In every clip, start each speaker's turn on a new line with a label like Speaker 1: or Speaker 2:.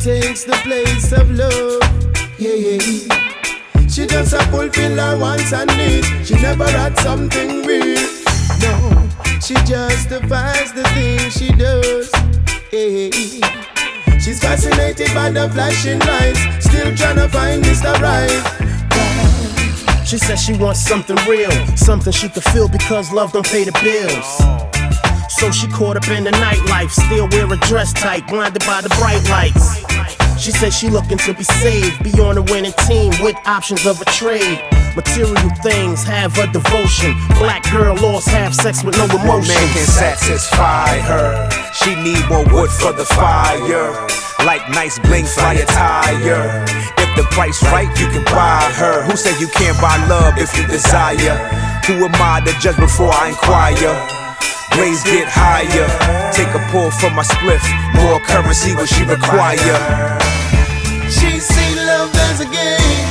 Speaker 1: takes the place of love. Yeah. She just a fulfill her wants and needs. She never had something real. No, she justifies the things she does. Hey. She's fascinated by the flashing lights, still trying to find Mr. Right.
Speaker 2: She says she wants something real, something she could feel because love don't pay the bills. So she caught up in the nightlife, still wear a dress tight, blinded by the bright lights. She says she looking to be saved, be on a winning team with options of a trade. Material things have a devotion. Black girl lost, have sex with no emotion.
Speaker 3: One man can satisfy her. She need more wood for the fire. Like nice bling, fly attire. If the price right, you can buy her. Who said you can't buy love if you desire? Who am I to judge before I inquire? Grades get higher. Take a pull from my spliff. More currency will she require?
Speaker 1: She see love as a game.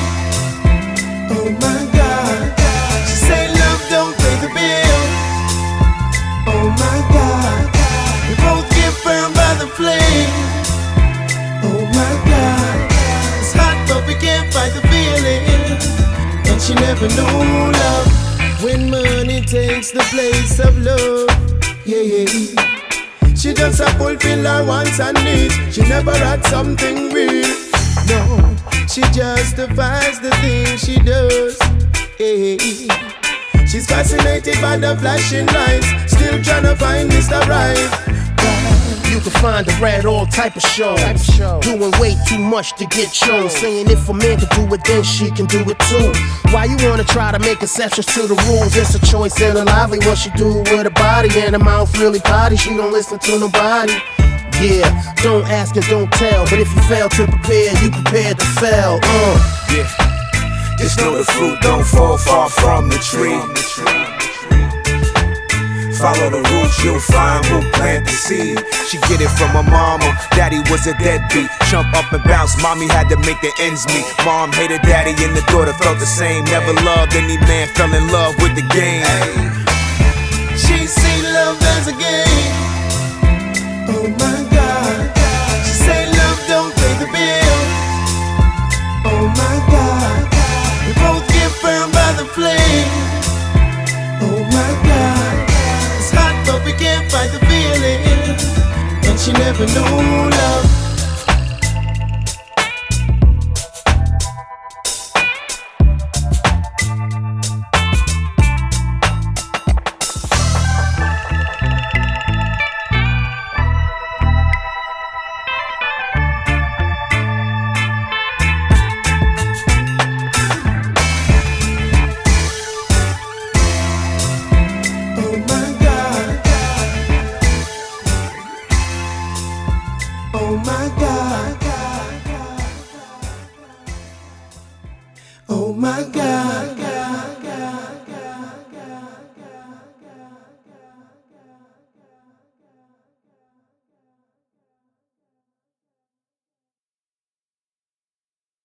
Speaker 1: Oh my God. She say love don't pay the bills. Oh my God. We both get burned by the flame. Oh my God. It's hot but we can't fight the feeling. And she never knew love when money takes the place of love. Yeah. She just a fulfill her wants and needs. She never had something real. No, she justifies the things she does. Hey. She's fascinated by the flashing lights, still trying to find Mr. Right.
Speaker 2: You can find her at all type of shows, doing way too much to get shown. Saying if a man can do it, then she can do it too. Why you wanna try to make exceptions to the rules? It's a choice and a lively what she do with her body. And her mouth really potty, she don't listen to nobody. Yeah, don't ask and don't tell. But if you fail to prepare, you prepared to fail.
Speaker 3: Yeah, just know the fruit don't fall far from the tree. Follow the roots, you'll find who plant the seed. She get it from her mama, daddy was a deadbeat. Jump up and bounce, mommy had to make the ends meet. Mom hated daddy and the daughter felt the same. Never loved any man, fell in love with the game.
Speaker 1: She see love as a game. Oh my God. She say love don't pay the bills. Oh my God. We both get burned by the flame. Oh my God. It's hot but we can't fight the feeling. And she never knew love. Oh my God. Oh my God.